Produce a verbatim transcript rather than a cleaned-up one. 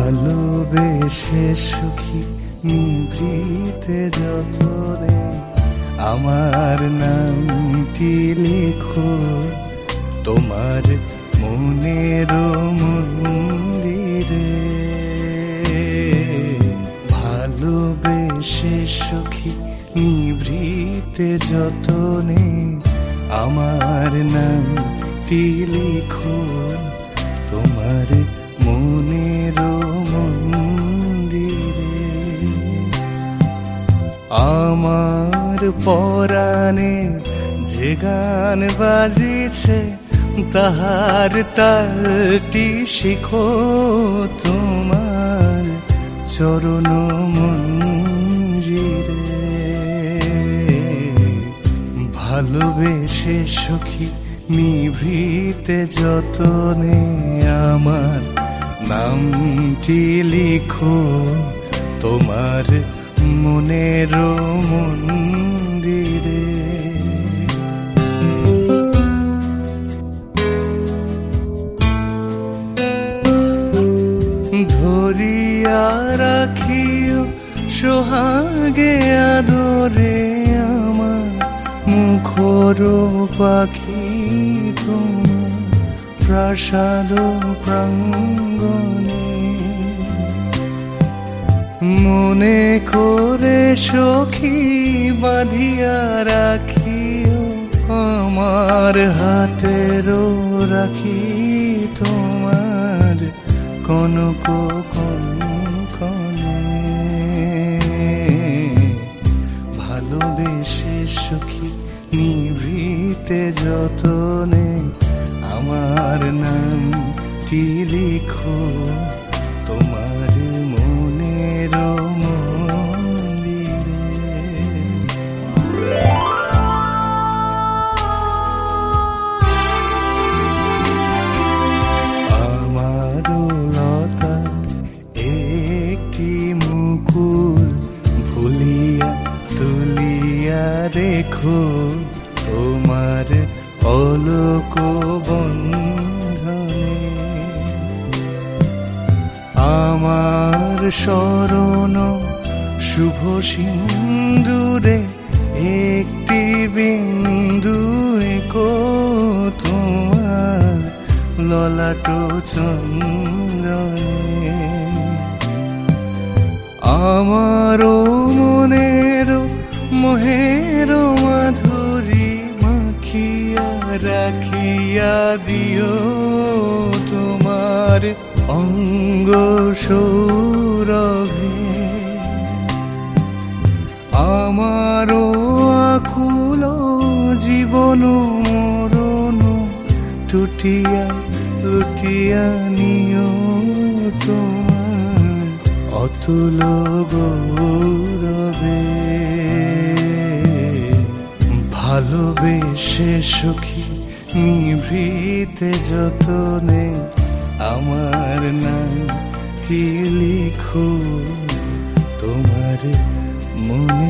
ভালোবেসে সুখী নিভৃতে যতনে আমার নামটি লেখো তোমার মনের মন্দিরে। ভালোবেসে সুখী নিভৃতে যতনে আমার নামটি লেখো তোমার মনের মন্দিরে। আমার পরাণে যে গান বাজিছে তাহার তালটি শিখো তোমার চরণ মঞ্জিরে। ভালোবেসে সখী নিভৃতে যতনে আমার নামটি লিখো তোমার মনের মন্দিরে। ধরিয়া রাখিও সোহাগে আদরে আমার মুখর পাখি তোমার প্রাসাদ প্রাঙ্গণে। মনে করে সখী বাঁধিয়া রাখিও আমার হাতেরও রাখি তোমার কনক কনকনে। ভালোবেসে সখী নিভৃতে যতনে আমার নামটি লিখো তোমার মনের মন্দিরে। আমার লতা একটি মুকুল ভুলিয়া তুলিয়া রেখো তোমার অলোক বন্ধনে। আমার শরণ শুভ সিন্দুরে একটি বিন্দু একো তোমার ললাট চন্দনে। আমার মনের মোহের মাধুরী মাখিয়া রাখিয়া দিও তোমার অঙ্গ সৌরভে। আমার আকুল জীবন মরণ টুটিয়া লুটিয়া নিও তোমার অতুল গৌরবে। ভালোবেসে সখী নিভৃতে যতনে আমার নামটি লিখো তোমার মনে